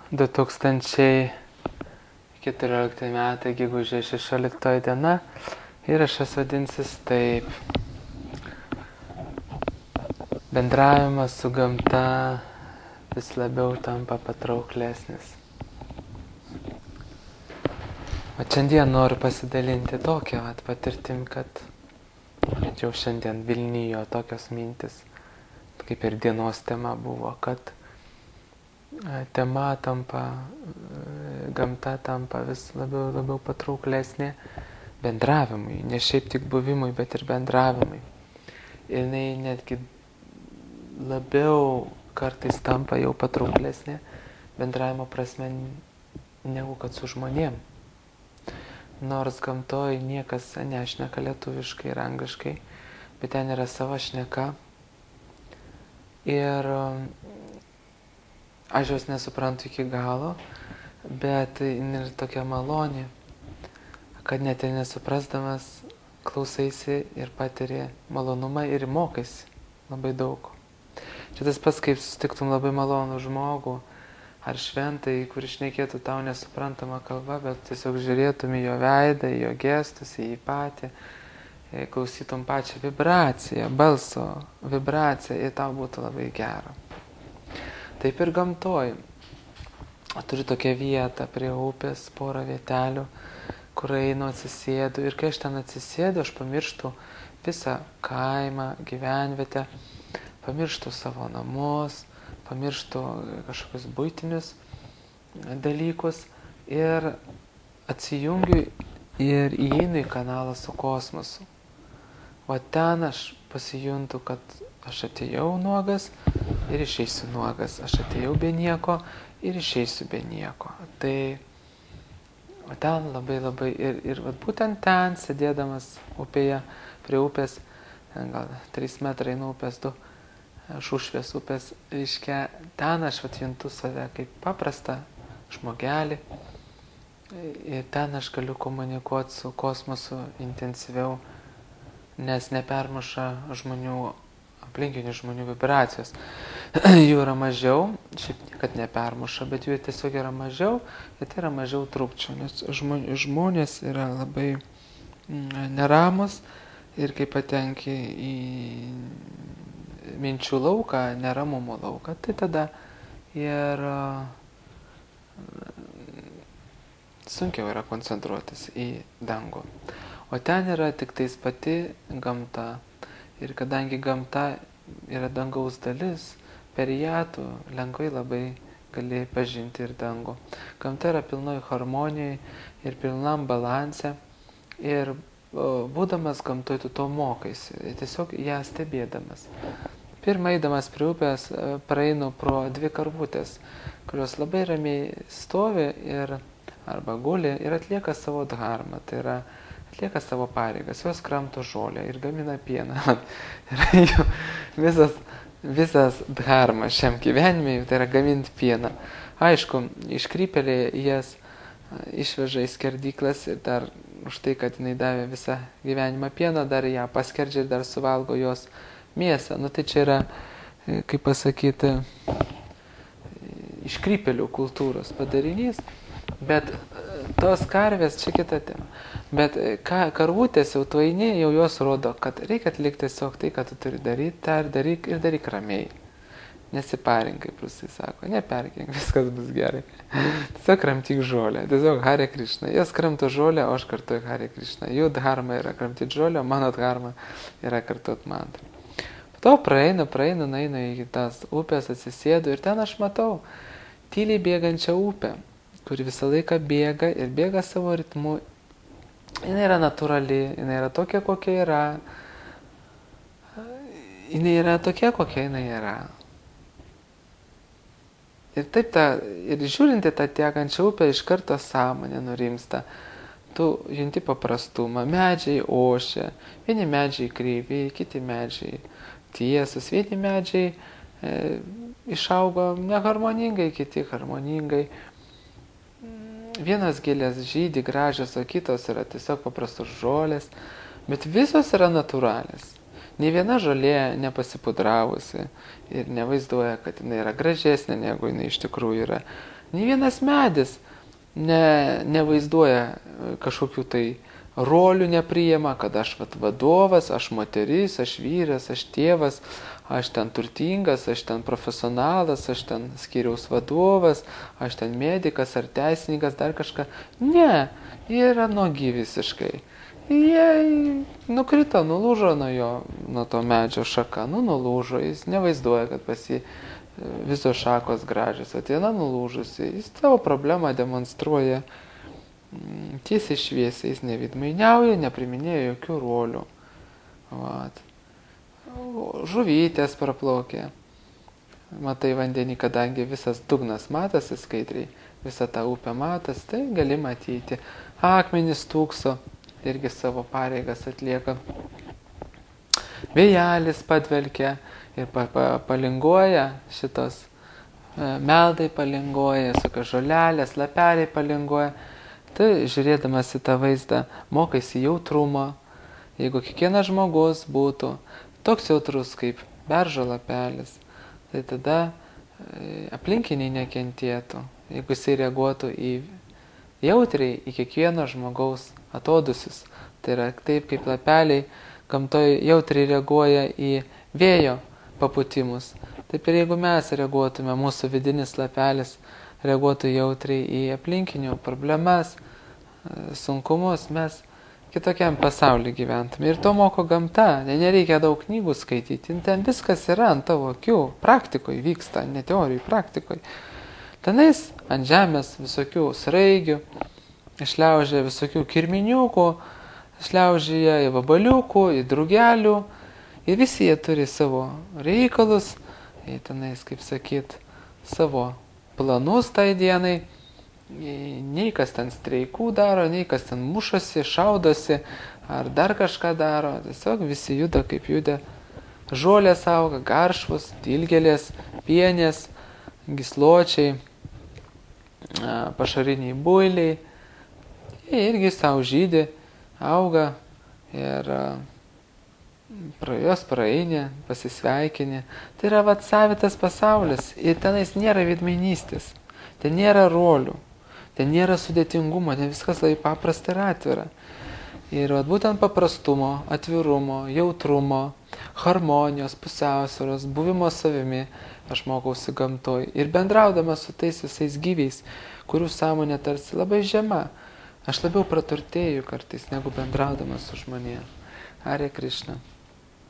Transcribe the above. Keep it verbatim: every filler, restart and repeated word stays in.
du tūkstančiai keturiolikti metai, gegužės šešioliktoji diena. Įrašas vadinsis taip. Bendravimas su gamta vis labiau tampa patrauklesnis. O šiandien noriu pasidalinti tokią vat, patirtim, kad jau šiandien Vilniuje tokios mintis, kaip ir dienos tema buvo, kad tema tampa, gamta tampa vis labiau, labiau patrauklesnė bendravimui, ne šiaip tik buvimui, bet ir bendravimui. Ir jinai netgi labiau kartais tampa jau patrauklesnė bendravimo prasme negu kad su žmonėm. Nors gamtoj niekas nešneka lietuviškai ir angliškai, bet ten yra sava šneka. Ir aš jos nesuprantu iki galo, bet jin yra tokia maloni, kad net ir nesuprasdamas klausaisi ir patiri malonumą ir mokaisi labai daug. Čia tas pats, kaip susitiktum labai malonų žmogų ar šventai, kuris šnekėtų tau nesuprantamą kalbą, bet tiesiog žiūrėtum į jo veidą, į jo gestus, į jį patį, klausytum pačią vibraciją, balso vibraciją ir tau būtų labai gera. Taip ir gamtoj. Turiu tokią vietą prie upės, porą vietelių, kur einu atsisėdu. Ir kai aš ten atsisėdu, aš pamirštu visą kaimą, gyvenvietę, pamirštu savo namus, pamirštu kažkokius buitinius dalykus ir atsijungiu ir įeinu į kanalą su kosmosu. O ten aš pasijuntu, kad aš atėjau nuogas ir išeisiu nuogas. Aš atėjau be nieko ir išeisiu be nieko. Tai o ten labai labai ir, ir vat, būtent ten, sėdėdamas upėje, prie upės, gal trys metrai nuo upės, du šušvės upės, reiškia, ten aš vat, juntu save kaip paprastą žmogelį ir ten aš galiu komunikuoti su kosmosu intensyviau, nes nepermuša žmonių, aplinkinių žmonių vibracijos. Jų yra mažiau, šiaip niekad nepermuša, bet jų tiesiog yra mažiau ir tai yra mažiau trukčių, nes žmonės yra labai neramus ir kai patenki į minčių lauką, neramumo lauką, tai tada ir sunkiau yra koncentruotis į dangų. O ten yra tik tais pati gamta. Ir kadangi gamta yra dangaus dalis, per ją tu lengvai labai gali pažinti ir dangų. Gamta yra pilnoj harmonijai ir pilnam balanse. Ir būdamas gamtoj tu to mokaisi, tiesiog ją stebėdamas. Pirmą eidamas prie upės praeinu pro dvi karvutės, kurios labai ramiai stovi ir arba guli ir atlieka savo dharmą, tai yra atlieka savo pareigas, jos kramto žolę ir gamina pieną. Ir visas, visas dharma šiam gyvenime tai yra gaminti pieną. Aišku, iškrypėliai jas išveža į skerdyklas ir dar už tai, kad jinai davė visą gyvenimą pieną, dar ją paskerdžia ir dar suvalgo jos mėsą. Nu tai čia yra, kaip pasakyti, iškrypėlių kultūros padarinys, bet tos karvės čia kita tema. Bet ka, karvutės jau tu eini, jau jos rodo, kad reikia atlikti tiesiog tai, kad tu turi daryti, tą ir daryk, ir daryk ramiai. Nesiparink, kaip rusai sako, neperkink, viskas bus gerai. Tiesiog kramtyk žolę, tiesiog Hare Krishna. Jos kramto žolę, o aš kartuoju Hare Krishna. Jų dharma yra kramtyti žolę, o mano dharma yra kartuoti mantrą. Po to praeinu, praeinu, nainu į tas upės, atsisėdu ir ten aš matau tyliai bėgančią upę, kuri visą laiką bėga ir bėga savo ritmu. Jis yra natūrali, jis yra tokia, kokia yra. Jis yra tokia, kokia jis yra. Ir taip, ta, ir žiūrinti tą tekančią upę, iš karto sąmonė nurimsta. Tu junti paprastumą, medžiai ošia, vieni medžiai kreivi, kiti medžiai tiesus, vieni medžiai e, išaugo neharmoningai, kiti harmoningai. Vienos gėlės žydi gražios, o kitos yra tiesiog paprastos žolės, bet visos yra natūralios. Nei viena žolė nepasipudravusi ir nevaizduoja, kad jinai yra gražesnė, negu jinai iš tikrųjų yra. Nei vienas medis ne, nevaizduoja kažkokių tai rolių, nepriima, kad aš vat, vadovas, aš moteris, aš vyras, aš tėvas, aš ten turtingas, aš ten profesionalas, aš ten skyriaus vadovas, aš ten medikas ar teisininkas, dar kažką. Ne, jie yra nuogi visiškai. Jie nukrito, nulūžo nuo jo, nuo to medžio šaka, nu nulūžo, jis nevaizduoja, kad pas jį visos šakos gražios, ateina nulūžusi, jis savo problemą demonstruoja tiesiai šviesiai, jis nevidmainiauja, nepriminėja jokių rolių. Vat. Žuvytės praplaukė. Matai vandenį, kadangi visas dugnas matosi skaidriai, visa ta upė matas, tai gali matyti. Akmenys tūkso, irgi savo pareigas atlieka. Vėjelis padvelkia ir pa, pa, palinguoja šitos meldai palinguoja, saka žolelės, lapeliai palinguoja. Tai žiūrėdamas į tą vaizdą, mokaisi jautrumo. Jeigu kiekvienas žmogus būtų toks jautrus kaip beržo lapelis, tai tada aplinkiniai nekentėtų. Jeigu jisai reaguotų į jautriai į kiekvieno žmogaus atodusius. Tai yra taip, kaip lapeliai gamtoje jautriai reaguoja į vėjo paputimus. Taip ir jeigu mes reaguotume, mūsų vidinis lapelis reaguotų jautriai į aplinkinių problemas, sunkumus, mes kitokiam pasaulyje gyventume. Ir to moko gamta, nereikia daug knygų skaityti, ten viskas yra ant tavo akių, praktikoje vyksta, ne teorijai, praktikoje. Tenais ant žemės visokių sraigių, išliaužia visokių kirminiukų, išliaužia į vabaliukų, į drugelių, ir visi jie turi savo reikalus, jie tenais, kaip sakyt, savo planus tai dienai. Nei kas ten streikų daro, nei kas ten mušosi, šaudosi, ar dar kažką daro. Tiesiog visi juda kaip juda. Žolės auga, garšvus, dilgėlės, pienės, gysločiai, pašariniai builiai. Jie irgi savo žydi, auga ir pro jos praeini, pasisveikini. Tai yra vat savitas pasaulis ir tenais nėra veidmainystės, ten nėra rolių. Ten nėra sudėtingumo, ten viskas labai paprasta ir atvira. Ir vat, būtent paprastumo, atvirumo, jautrumo, harmonijos, pusiausvyros, buvimo savimi aš mokausi gamtoj. Ir bendraudamas su tais visais gyviais, kurių sąmonė tarsi labai žema, aš labiau praturtėju kartais, negu bendraudamas su žmonėmis. Hare Krishna.